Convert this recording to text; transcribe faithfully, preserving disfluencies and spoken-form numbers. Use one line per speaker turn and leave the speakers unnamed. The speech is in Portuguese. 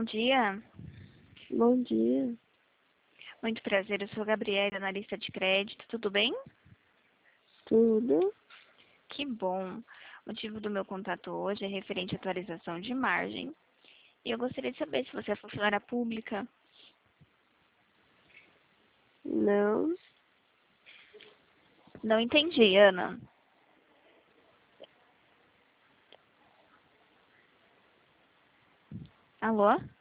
bom dia.
Bom dia,
Muito prazer, eu sou a Gabriela, analista de crédito, tudo bem?
tudo?
Que bom. O motivo do meu contato hoje é referente à atualização de margem. E eu gostaria de saber se você é funcionária pública.
Não,
Não entendi, Ana. Alô?